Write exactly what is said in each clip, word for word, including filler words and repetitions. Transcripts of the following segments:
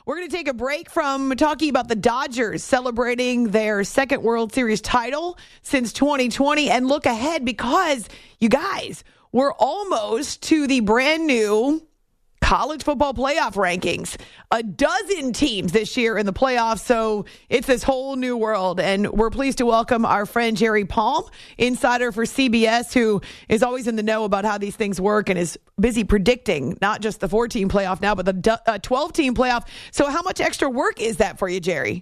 We're going to take a break from talking about the Dodgers celebrating their second World Series title since twenty twenty and look ahead because, you guys, we're almost to the brand new college football playoff rankings. A dozen teams this year in the playoffs, so it's this whole new world. And we're pleased to welcome our friend Jerry Palm, insider for C B S, who is always in the know about how these things work and is busy predicting not just the four-team playoff now, but the twelve-team playoff. So how much extra work is that for you, Jerry?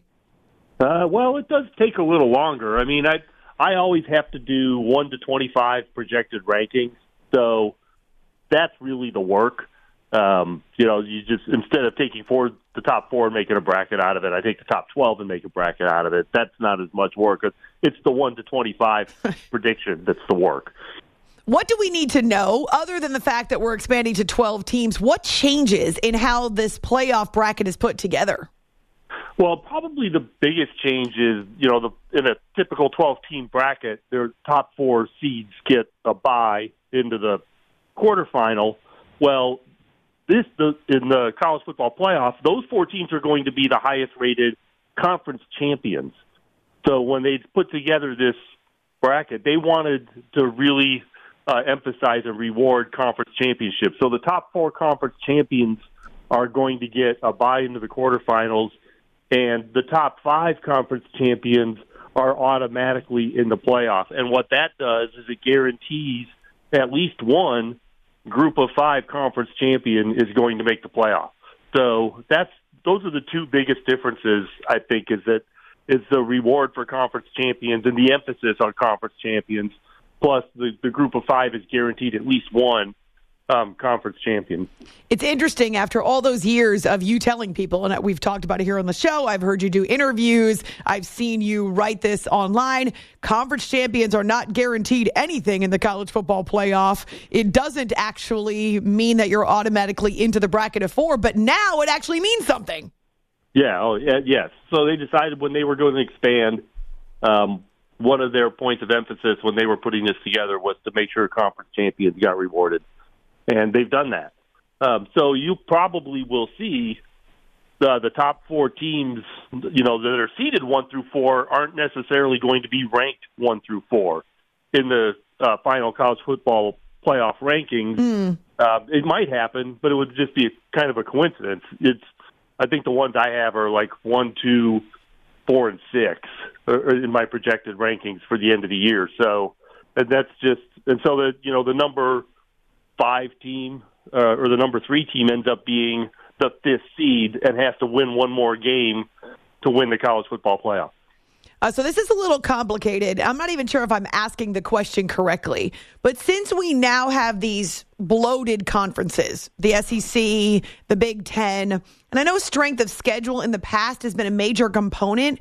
Uh, well, it does take a little longer. I mean, I I always have to do one to twenty-five projected rankings, so that's really the work. Um, you know, you just, instead of taking four, the top four and making a bracket out of it, I take the top twelve and make a bracket out of it. That's not as much work. It's the one to twenty-five prediction that's the work. What do we need to know, other than the fact that we're expanding to twelve teams? What changes in how this playoff bracket is put together? Well, probably the biggest change is, you know, the, in a typical twelve-team bracket, their top four seeds get a bye into the quarterfinal. Well, This the, in the college football playoff, those four teams are going to be the highest-rated conference champions. So when they put together this bracket, they wanted to really uh, emphasize and reward conference championships. So the top four conference champions are going to get a bye into the quarterfinals, and the top five conference champions are automatically in the playoff. And what that does is it guarantees at least one group of five conference champion is going to make the playoff. So that's those are the two biggest differences, I think, is that is the reward for conference champions and the emphasis on conference champions, plus the, the group of five is guaranteed at least one um, conference champion. It's interesting, after all those years of you telling people, and we've talked about it here on the show, I've heard you do interviews, I've seen you write this online, conference champions are not guaranteed anything in the college football playoff. It doesn't actually mean that you're automatically into the bracket of four, but now it actually means something. Yeah, oh, yeah, yes. So they decided when they were going to expand, um, one of their points of emphasis when they were putting this together was to make sure conference champions got rewarded. And they've done that. Um, so you probably will see the, the top four teams, you know, that are seeded one through four aren't necessarily going to be ranked one through four in the uh, final college football playoff rankings. Mm. Uh, it might happen, but it would just be a, kind of a coincidence. It's, I think the ones I have are like one, two, four, and six in my projected rankings for the end of the year. So, and that's just, and so that, you know, the number five team uh, or the number three team ends up being the fifth seed and has to win one more game to win the college football playoff. Uh, so this is a little complicated. I'm not even sure if I'm asking the question correctly. But since we now have these bloated conferences, the S E C, the Big Ten, and I know strength of schedule in the past has been a major component,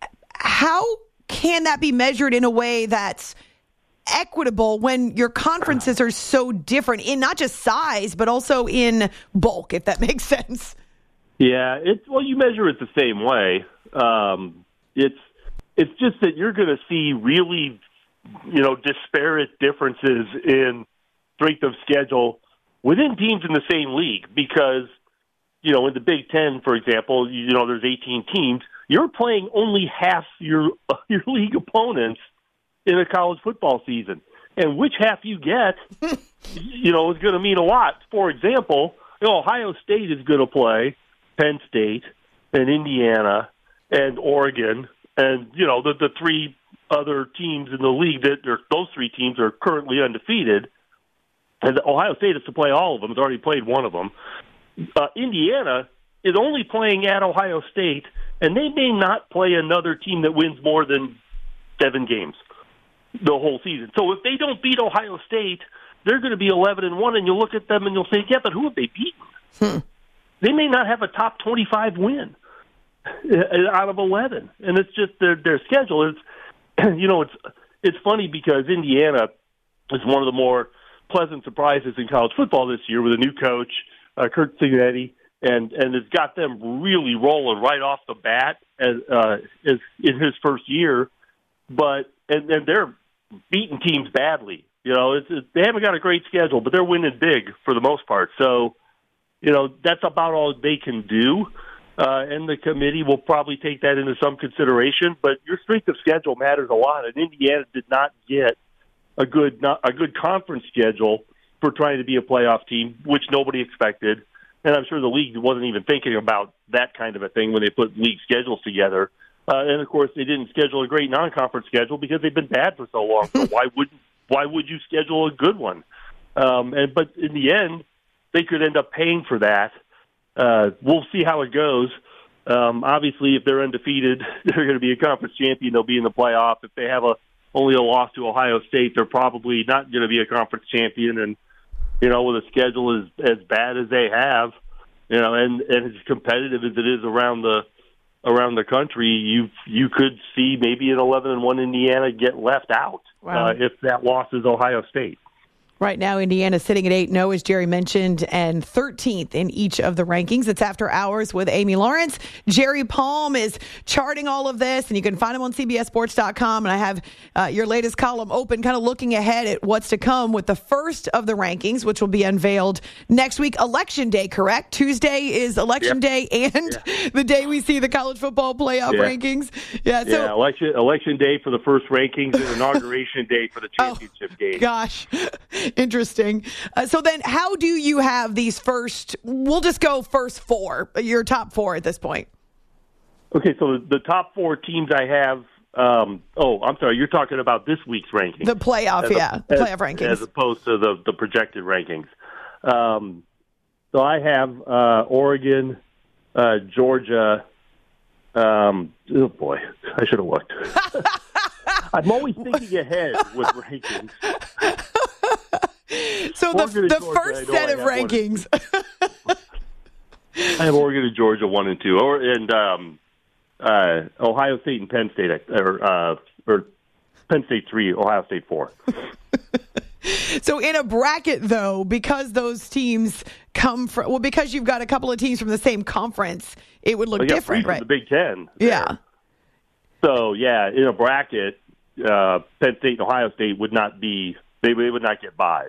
how can that be measured in a way that's equitable when your conferences are so different in not just size, but also in bulk, if that makes sense? Yeah, it's, well, you measure it the same way. Um, it's it's just that you're going to see really, you know, disparate differences in strength of schedule within teams in the same league because, you know, in the Big Ten, for example, you know, there's eighteen teams. You're playing only half your your league opponents in a college football season. And which half you get, you know, is going to mean a lot. For example, you know, Ohio State is going to play Penn State and Indiana and Oregon and, you know, the, the three other teams in the league that are, those three teams are currently undefeated. And Ohio State has to play all of them. It's already played one of them. Uh, Indiana is only playing at Ohio State, and they may not play another team that wins more than seven games the whole season. So if they don't beat Ohio State, they're going to be eleven and one, and you'll look at them and you'll say, yeah, but who have they beaten? Hmm. They may not have a top twenty-five win out of eleven, and it's just their their schedule. It's, you know, it's it's funny because Indiana is one of the more pleasant surprises in college football this year with a new coach, uh, Kurt Cignetti, and and it's got them really rolling right off the bat as, uh, as in his first year. But and, and they're beating teams badly. You know, it's, it's, they haven't got a great schedule, but they're winning big for the most part. So, you know, that's about all they can do. uh, and the committee will probably take that into some consideration. But your strength of schedule matters a lot, and Indiana did not get a good not, a good conference schedule for trying to be a playoff team, which nobody expected. And I'm sure the league wasn't even thinking about that kind of a thing when they put league schedules together. Uh, and of course, they didn't schedule a great non-conference schedule because they've been bad for so long. So why would why would you schedule a good one? Um, and but in the end, they could end up paying for that. Uh, we'll see how it goes. Um, obviously, if they're undefeated, they're going to be a conference champion. They'll be in the playoff. If they have a only a loss to Ohio State, they're probably not going to be a conference champion. And you know, with a schedule as as bad as they have, you know, and and as competitive as it is around the around the country, you you could see maybe an eleven and one Indiana get left out. Wow. uh, if that loss is Ohio State. Right now, Indiana sitting at eight and oh, as Jerry mentioned, and thirteenth in each of the rankings. It's After Hours with Amy Lawrence. Jerry Palm is charting all of this, and you can find him on C B S Sports dot com. And I have uh, your latest column open, kind of looking ahead at what's to come with the first of the rankings, which will be unveiled next week. Election Day, correct? Tuesday is Election yep. Day, and yeah. the day we see the college football playoff yeah. rankings. Yeah, so, yeah election, election Day for the first rankings, and Inauguration Day for the championship oh, game. Gosh. Interesting. Uh, so then how do you have these first, we'll just go first four, your top four at this point? Okay, so the top four teams I have, um, oh, I'm sorry, you're talking about this week's rankings. The playoff, as yeah, a, playoff as, rankings. As opposed to the, the projected rankings. Um, so I have uh, Oregon, uh, Georgia, um, oh boy, I should have looked. I'm always thinking ahead with rankings. So the, the Georgia, first set of rankings. I have Oregon and Georgia one and two, or and um, uh, Ohio State and Penn State, or uh, or Penn State three, Ohio State four. So in a bracket, though, because those teams come from, well, because you've got a couple of teams from the same conference, it would look well, different, right? The Big Ten. Yeah. There. So yeah, in a bracket, uh, Penn State and Ohio State would not be. They, they would not get buys.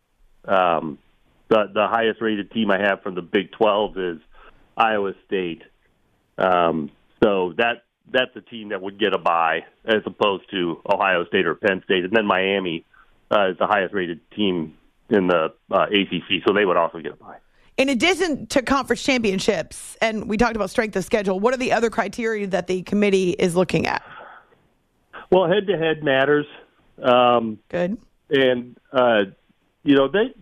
Um, the the highest rated team I have from the Big twelve is Iowa State. Um, so that that's a team that would get a bye as opposed to Ohio State or Penn State. And then Miami uh, is the highest rated team in the uh, A C C, so they would also get a bye. In addition to conference championships, and we talked about strength of schedule, what are the other criteria that the committee is looking at? Well, head-to-head matters. Um, Good. And, uh, you know, they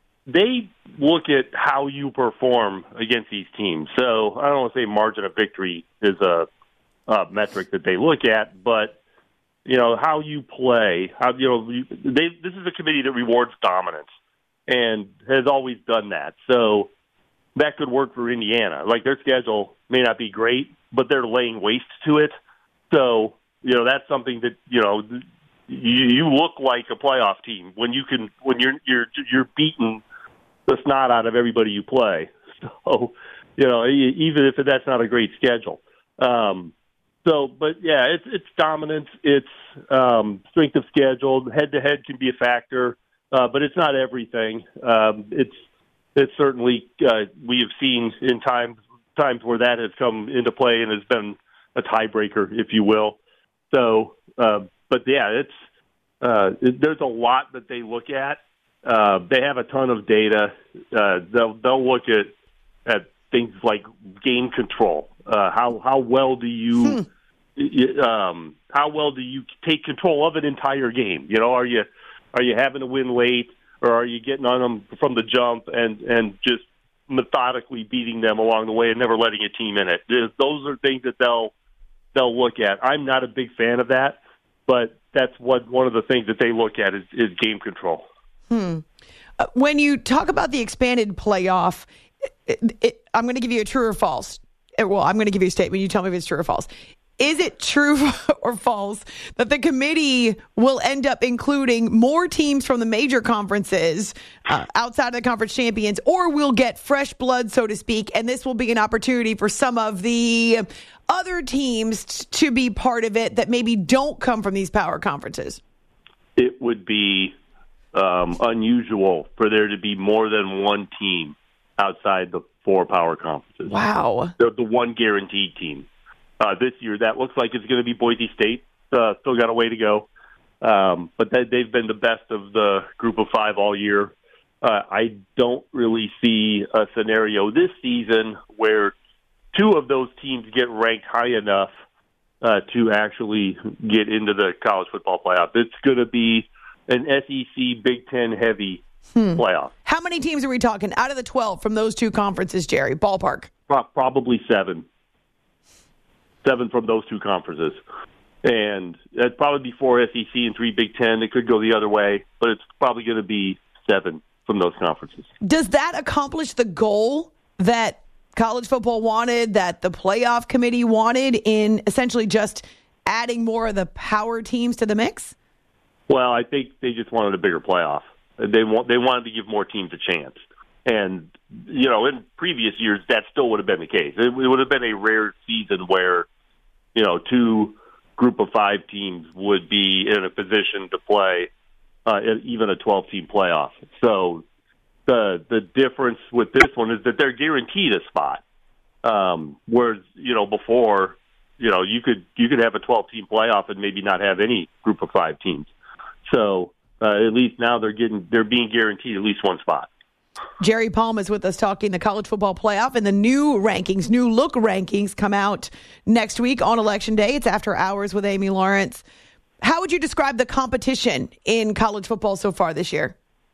they look at how you perform against these teams. So I don't want to say margin of victory is a, a metric that they look at, but, you know, how you play. How, you know, you, they, this is a committee that rewards dominance and has always done that. So that could work for Indiana. Like, their schedule may not be great, but they're laying waste to it. So, you know, that's something that, you know, You, you look like a playoff team when you can when you're you're you're beating the snot out of everybody you play. So, you know, even if that's not a great schedule. Um, so, but yeah, it's it's dominance. It's um, strength of schedule. Head to head can be a factor, uh, but it's not everything. Um, it's it's certainly uh, we have seen in times times where that has come into play and has been a tiebreaker, if you will. So. Uh, But yeah, it's uh, it, there's a lot that they look at. Uh, they have a ton of data. Uh, they'll they'll look at at things like game control. Uh, how how well do you hmm. um, how well do you take control of an entire game? You know, are you are you having to win late, or are you getting on them from the jump and and just methodically beating them along the way and never letting a team in it? Those are things that they'll they'll look at. I'm not a big fan of that. But that's what one of the things that they look at is, is game control. Hmm. Uh, when you talk about the expanded playoff, it, it, I'm going to give you a true or false. Well, I'm going to give you a statement. You tell me if it's true or false. Is it true or false that the committee will end up including more teams from the major conferences uh, outside of the conference champions, or will get fresh blood, so to speak, and this will be an opportunity for some of the other teams t- to be part of it that maybe don't come from these power conferences? It would be um, unusual for there to be more than one team outside the four power conferences. Wow. They're the one guaranteed team. Uh, this year, that looks like it's going to be Boise State. Uh, still got a way to go. Um, but they, they've been the best of the group of five all year. Uh, I don't really see a scenario this season where two of those teams get ranked high enough uh, to actually get into the college football playoff. It's going to be an S E C Big Ten heavy hmm. playoff. How many teams are we talking out of the twelve from those two conferences, Jerry? Ballpark. Pro- probably seven. Seven from those two conferences. And that'd probably be four S E C and three Big Ten. It could go the other way, but it's probably going to be seven from those conferences. Does that accomplish the goal that college football wanted, that the playoff committee wanted, in essentially just adding more of the power teams to the mix? Well, I think they just wanted a bigger playoff. They want they wanted to give more teams a chance. And, you know, in previous years, that still would have been the case. It would have been a rare season where, you know, two group of five teams would be in a position to play uh, even a twelve-team playoff. So the the difference with this one is that they're guaranteed a spot. Um, whereas, you know, before, you know, you could you could have a twelve-team playoff and maybe not have any group of five teams. So uh, at least now they're getting they're being guaranteed at least one spot. Jerry Palm is with us talking the college football playoff, and the new rankings, new look rankings come out next week on Election Day. It's After Hours with Amy Lawrence. How would you describe the competition in college football so far this year?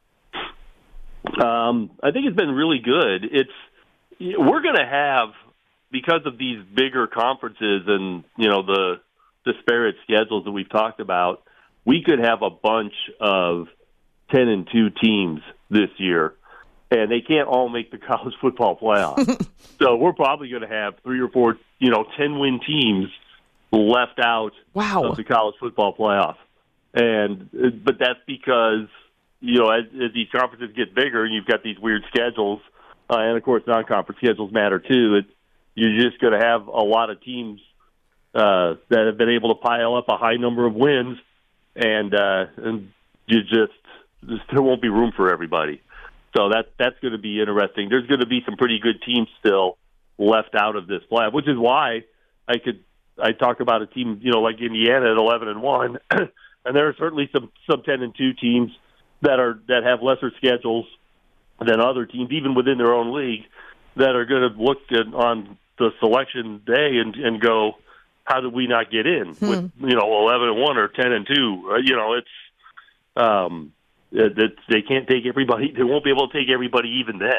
Um, I think it's been really good. It's we're going to have, because of these bigger conferences and, you know, the disparate schedules that we've talked about, we could have a bunch of ten and two teams this year. And they can't all make the college football playoff. So we're probably going to have three or four, you know, ten-win teams left out wow. of the college football playoff. And but that's because, you know, as, as these conferences get bigger, and you've got these weird schedules, uh, and of course non-conference schedules matter too. It, you're just going to have a lot of teams uh, that have been able to pile up a high number of wins, and uh, and you just, just there won't be room for everybody. So that that's going to be interesting. There's going to be some pretty good teams still left out of this playoff, which is why I could I talk about a team, you know, like Indiana at eleven and one, and there are certainly some some ten and two teams that are that have lesser schedules than other teams, even within their own league, that are going to look at, on the selection day and, and go, how did we not get in hmm. with, you know, eleven and one or ten and two? Uh, you know, it's um. That they can't take everybody. They won't be able to take everybody even then.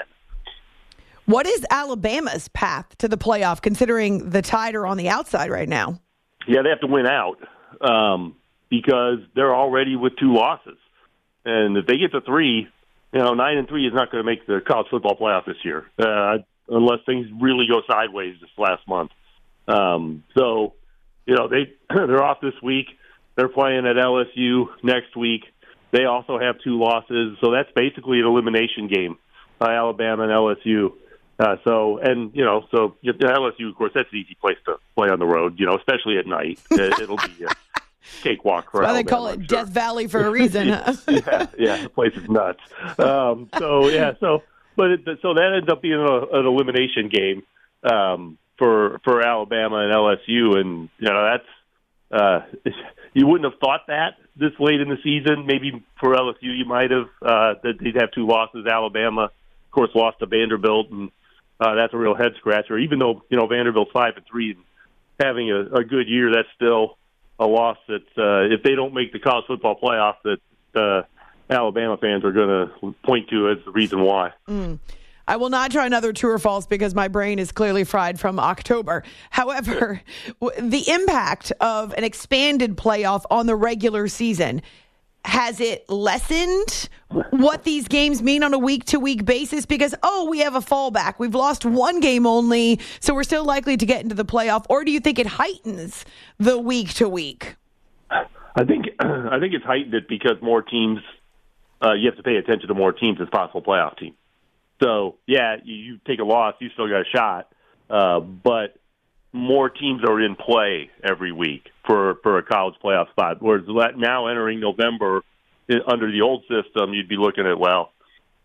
What is Alabama's path to the playoff, considering the Tide are on the outside right now? Yeah, they have to win out um, because they're already with two losses. And if they get to three, you know, nine and three is not going to make the college football playoff this year, uh, unless things really go sideways this last month. Um, so, you know, they they're off this week. They're playing at L S U next week. They also have two losses, so that's basically an elimination game, uh, Alabama and L S U. Uh, so, and, you know, so L S U, of course, that's an easy place to play on the road, you know, especially at night. It, it'll be a cakewalk for That's why Alabama, they call it I'm sure. Death Valley for a reason. Huh? yeah, yeah, the place is nuts. Um, so, yeah, so but it, so that ends up being a, an elimination game um, for for Alabama and L S U, and, you know, that's uh, you wouldn't have thought that this late in the season. Maybe for L S U you might have, uh, that they'd have two losses. Alabama, of course, lost to Vanderbilt, and uh, that's a real head-scratcher. Even though, you know, Vanderbilt's five and three and having a, a good year, that's still a loss that, uh, if they don't make the college football playoff, that uh, Alabama fans are going to point to as the reason why. Mm. I will not try another true or false because my brain is clearly fried from October. However, the impact of an expanded playoff on the regular season, has it lessened what these games mean on a week-to-week basis? Because, oh, we have a fallback. We've lost one game only, so we're still likely to get into the playoff. Or do you think it heightens the week-to-week? I think I think it's heightened it because more teams, uh, you have to pay attention to more teams as possible playoff teams. So, yeah, you, you take a loss, you still got a shot, uh, but more teams are in play every week for, for a college playoff spot. Whereas now entering November under the old system, you'd be looking at, well,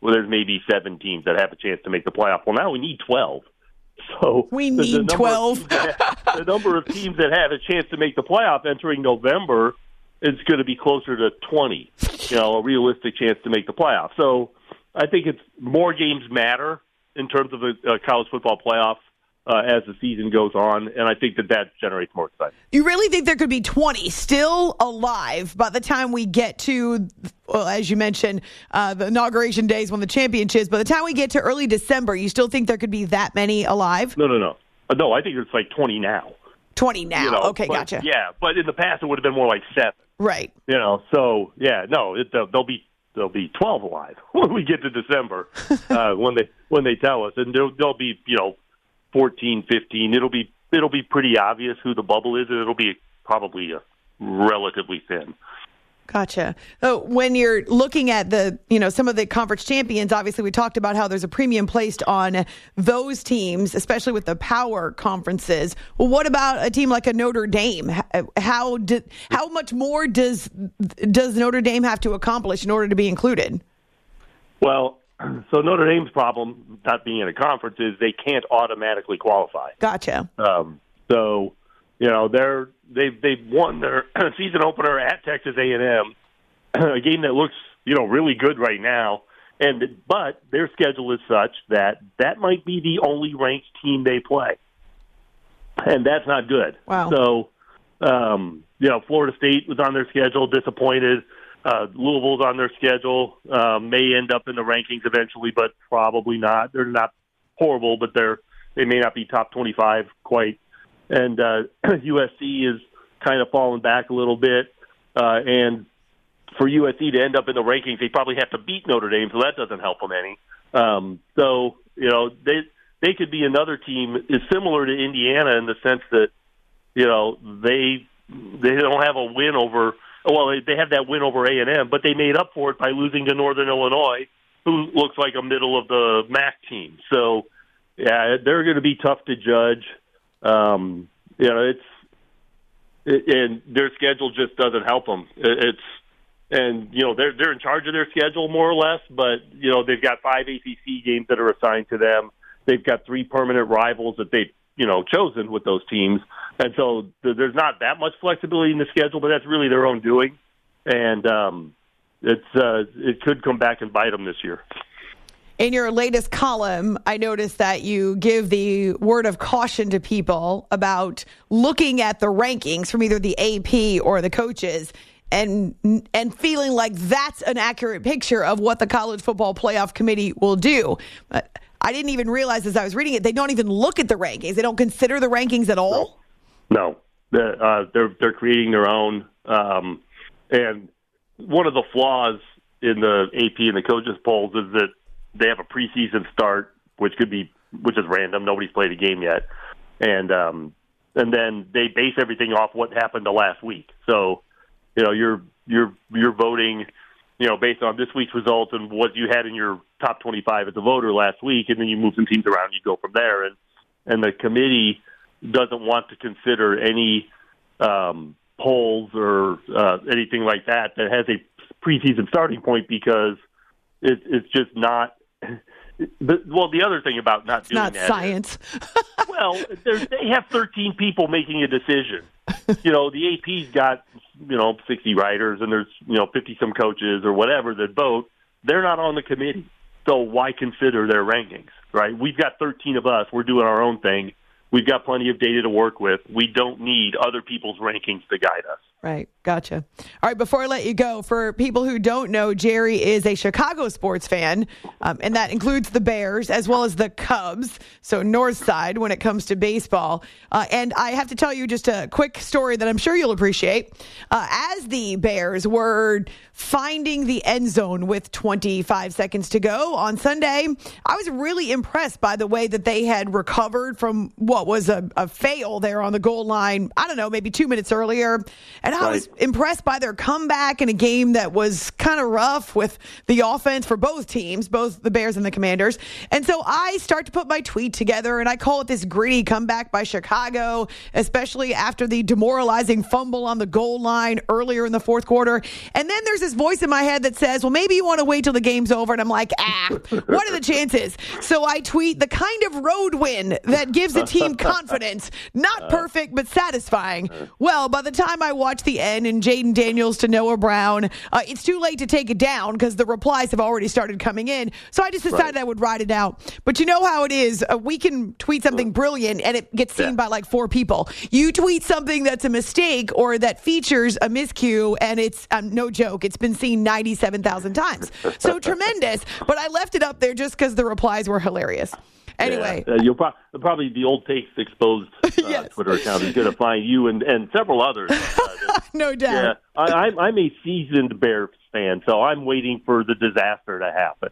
where there's maybe seven teams that have a chance to make the playoff. Well, now we need twelve. So we the, need the twelve. Have, the number of teams that have a chance to make the playoff entering November is going to be closer to twenty. You know, a realistic chance to make the playoff. So I think it's more games matter in terms of the uh, college football playoff uh, as the season goes on, and I think that that generates more excitement. You really think there could be twenty still alive by the time we get to, well, as you mentioned, uh, the inauguration days when the championships, by the time we get to early December, you still think there could be that many alive? No, no, no. Uh, no, I think it's like twenty now. twenty now. You know, okay, but, gotcha. Yeah, but in the past it would have been more like seven. Right. You know, so, yeah, no, it, they'll, they'll be there'll be twelve alive when we get to December uh, when they when they tell us. And there'll, there'll be, you know, fourteen, fifteen. It'll be it'll be pretty obvious who the bubble is, and it'll be probably uh, relatively thin. Gotcha. So when you're looking at the, you know, some of the conference champions, obviously we talked about how there's a premium placed on those teams, especially with the power conferences. Well, what about a team like a Notre Dame? How did, how much more does does Notre Dame have to accomplish in order to be included? Well, so Notre Dame's problem, not being in a conference, is they can't automatically qualify. Gotcha. Um, so, you know, they're they've they've won their season opener at Texas A and M, a game that looks, you know, really good right now. And but their schedule is such that that might be the only ranked team they play, and that's not good. Wow. So, um, you know, Florida State was on their schedule, disappointed. Uh, Louisville's on their schedule, um, may end up in the rankings eventually, but probably not. They're not horrible, but they're they may not be top twenty-five quite. And uh, U S C is kind of falling back a little bit. Uh, and for U S C to end up in the rankings, they probably have to beat Notre Dame, so that doesn't help them any. Um, so, you know, they they could be another team is similar to Indiana in the sense that, you know, they they don't have a win over – well, they have that win over A and M, but they made up for it by losing to Northern Illinois, who looks like a middle of the M A C team. So, yeah, they're going to be tough to judge. Um, you know, it's it, and their schedule just doesn't help them. It's and you know they're they're in charge of their schedule more or less, but you know they've got five A C C games that are assigned to them. They've got three permanent rivals that they've you know chosen with those teams. And so there's not that much flexibility in the schedule, but that's really their own doing. And um, it's uh, it could come back and bite them this year. In your latest column, I noticed that you give the word of caution to people about looking at the rankings from either the A P or the coaches and and feeling like that's an accurate picture of what the College Football Playoff Committee will do. But I didn't even realize as I was reading it, they don't even look at the rankings. They don't consider the rankings at all? No. No, they're, uh, they're they're creating their own, um, and one of the flaws in the A P and the coaches polls is that they have a preseason start, which could be which is random. Nobody's played a game yet, and um, and then they base everything off what happened the last week. So, you know, you're you're you're voting, you know, based on this week's results and what you had in your top twenty-five as a voter last week, and then you move some teams around, you go from there, and and the committee doesn't want to consider any um, polls or uh, anything like that that has a preseason starting point because it, it's just not. But, well, the other thing about not it's doing not that science. Is, well, they have thirteen people making a decision. You know, the A P's got you know sixty writers, and there's you know fifty some coaches or whatever that vote. They're not on the committee, so why consider their rankings? Right? We've got thirteen of us. We're doing our own thing. We've got plenty of data to work with. We don't need other people's rankings to guide us. Right. Gotcha. All right. Before I let you go, for people who don't know, Jerry is a Chicago sports fan, um, and that includes the Bears as well as the Cubs. So North Side when it comes to baseball. Uh, and I have to tell you just a quick story that I'm sure you'll appreciate. Uh, as the Bears were finding the end zone with twenty-five seconds to go on Sunday, I was really impressed by the way that they had recovered from what was a, a fail there on the goal line. I don't know, maybe two minutes earlier. And And I right. was impressed by their comeback in a game that was kind of rough with the offense for both teams, both the Bears and the Commanders. And so I start to put my tweet together, and I call it this gritty comeback by Chicago, especially after the demoralizing fumble on the goal line earlier in the fourth quarter. And then there's this voice in my head that says, well, maybe you want to wait till the game's over. And I'm like, ah, what are the chances? So I tweet the kind of road win that gives a team confidence. Not perfect, but satisfying. Well, by the time I watch the end and Jaden Daniels to Noah Brown, uh, it's too late to take it down because the replies have already started coming in. So I just decided Right. I would ride it out. But you know how it is. Uh, we can tweet something brilliant and it gets seen Yeah. by like four people. You tweet something that's a mistake or that features a miscue, and it's um, no joke. It's been seen ninety-seven thousand times. So tremendous. But I left it up there just because the replies were hilarious. Anyway. Yeah. Uh, you'll pro- probably the Old Takes Exposed uh, Yes. Twitter account is going to find you and, and several others. Uh, No doubt. yeah, I, I'm, I'm a seasoned Bears fan, so I'm waiting for the disaster to happen,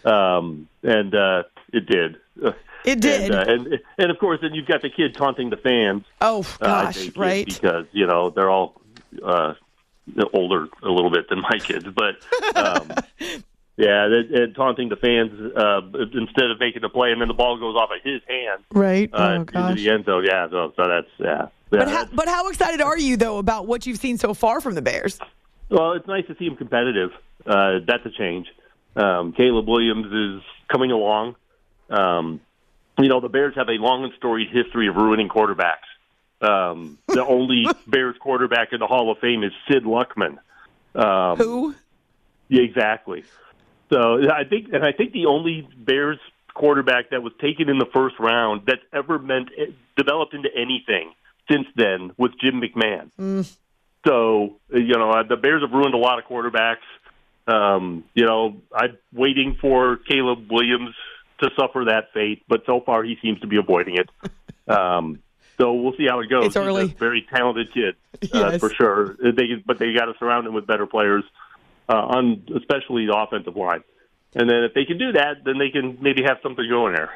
um, and uh, it did. It did. and, uh, and and of course, then you've got the kid taunting the fans. Oh, uh, gosh, they- they- right. Because you know they're all uh, older a little bit than my kids, but. Um, Yeah, and, and taunting the fans uh, instead of making the play, and then the ball goes off of his hand Right. uh, Oh, into gosh. the end zone. Yeah, so, so that's yeah. But yeah how, but how excited are you, though, about what you've seen so far from the Bears? well, it's nice to see him competitive. Uh, that's a change. Um, Caleb Williams is coming along. Um, you know, the Bears have a long and storied history of ruining quarterbacks. Um, the only Bears quarterback in the Hall of Fame is Sid Luckman. Um, Who? Yeah, exactly. So I think, and I think the only Bears quarterback that was taken in the first round that's ever meant developed into anything since then was Jim McMahon. Mm. So you know the Bears have ruined a lot of quarterbacks. Um, you know, I'm waiting for Caleb Williams to suffer that fate, but so far he seems to be avoiding it. Um, so we'll see how it goes. It's early. He's a very talented kid, uh, Yes. for sure. They, but they got to surround him with better players. Uh, on especially the offensive line. And then if they can do that, then they can maybe have something going there.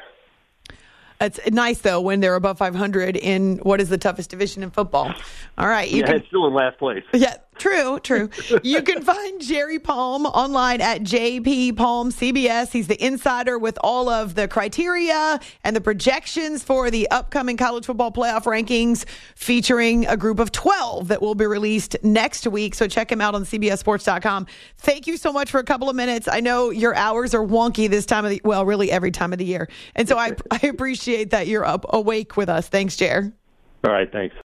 It's nice, though, when they're above five hundred in what is the toughest division in football. All right. You Yeah, can, it's still in last place. yeah, true, true. You can find Jerry Palm online at J P Palm C B S. He's the insider with all of the criteria and the projections for the upcoming college football playoff rankings, featuring a group of twelve that will be released next week. So check him out on C B S sports dot com. Thank you so much for a couple of minutes. I know your hours are wonky this time of the, well, really every time of the year. And so I, I appreciate that you're up awake with us. Thanks, Jer. All right, thanks.